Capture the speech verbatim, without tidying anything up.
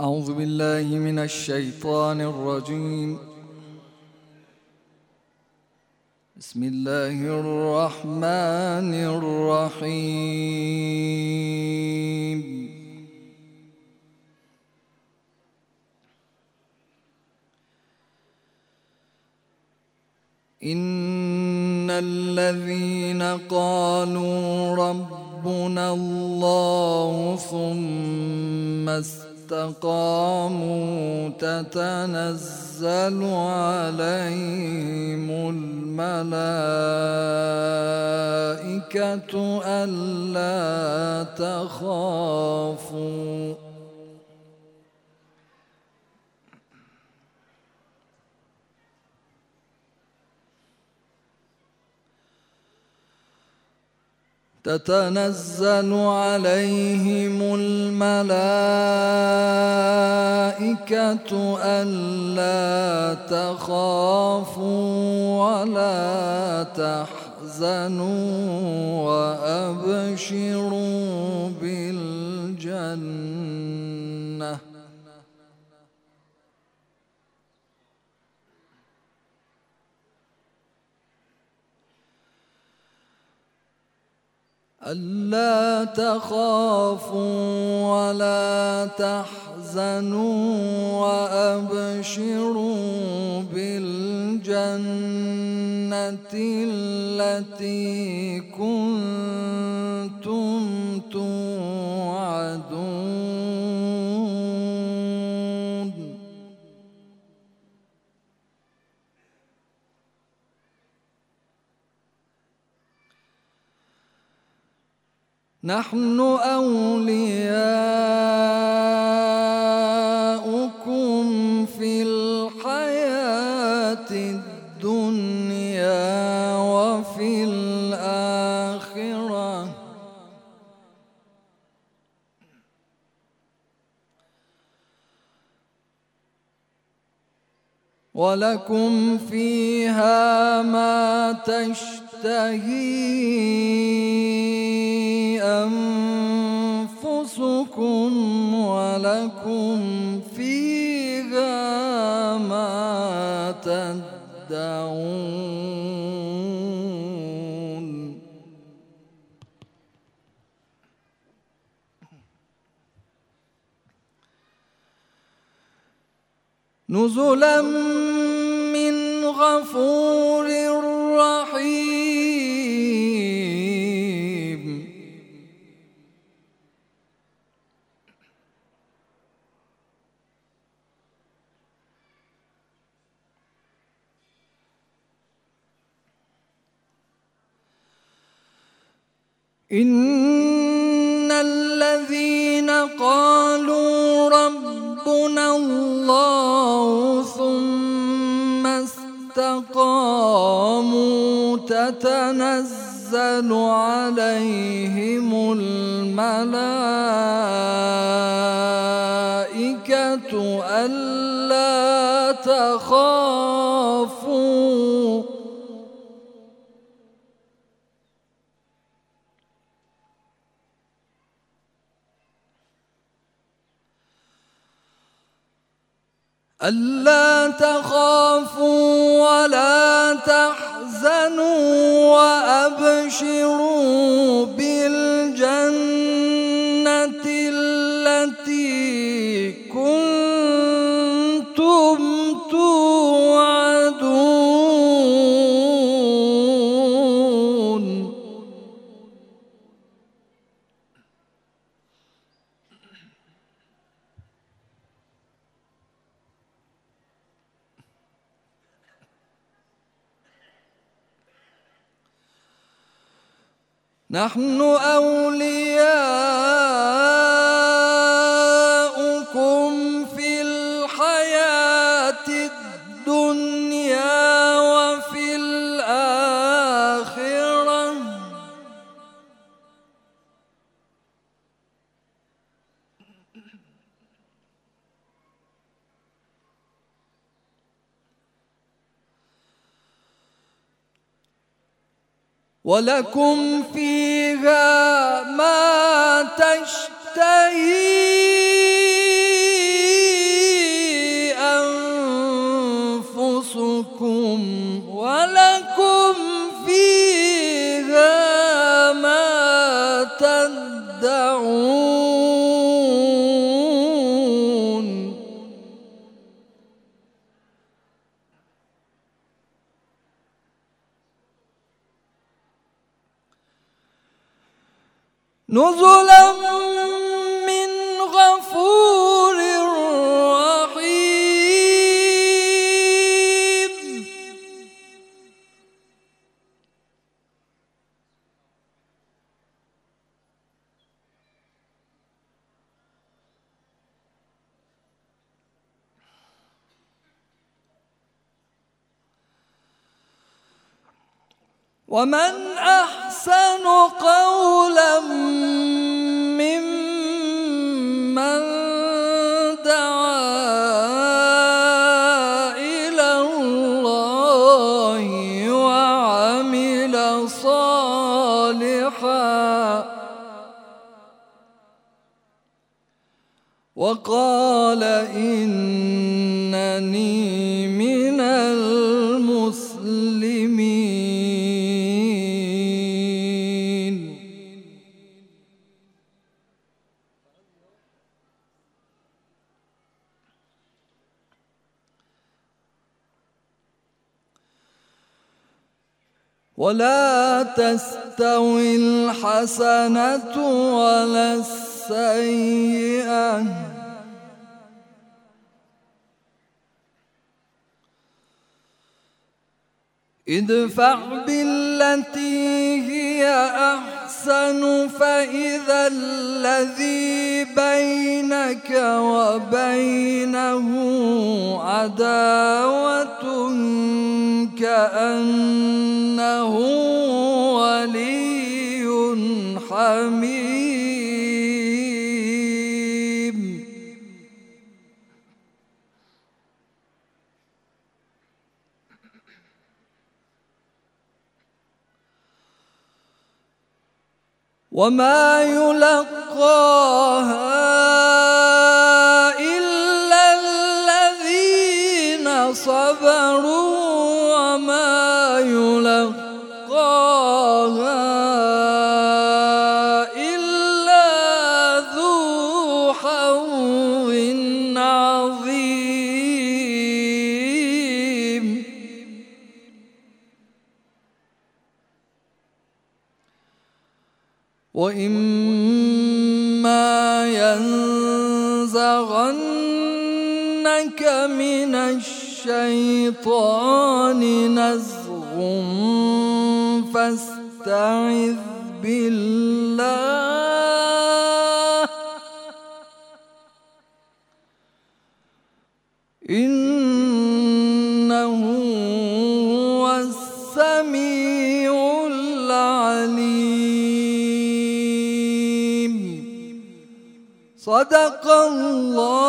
أعوذ بالله من الشيطان الرجيم. بسم الله الرحمن الرحيم. إن الذين قالوا ربنا الله ثم استقاموا تتنزل عليهم الملائكة ألا تخافوا تتنزل عليهم الملائكة ألا تخافوا ولا تحزنوا وأبشروا بالجنة ألا تخافوا ولا تحزنوا وأبشروا بالجنة التي كنتم توعدون. نحن أولياؤكم في الحياة الدنيا وفي الآخرة ولكم فيها ما تشتهي أنفسكم ولكم فيها ما تدعون. نزلا من غفور رحيم. إن الذين قالوا ربنا الله ثم استقاموا تتنزل عليهم الملائكة ألا تخافوا ألا تخافوا ولا تحزنوا وأبشروا بالجنة التي كنتم توعدون. نحن أولياؤكم في الحياة الدنيا وفي الآخرة ولكم فيها ما تشتهي نزلا من غفور رحيم. ومن أحسن قولا ممن دعا إلى الله وعمل صالحا وقال إنني من المسلمين. ولا تستوي الحسنة ولا السيئة ادفع بالتي هي أحسن فإذا الذي بينك وبينه عداوة كأنه ولي حميم. وما يلقاها إلا الذين صبروا وما يلقاها إلا ذو حظ عظيم. وإما ينزغنك من الشيطان نزغ فاستعذ بالله إنه هو السميع العليم. صدق الله. الله العلي العظيم.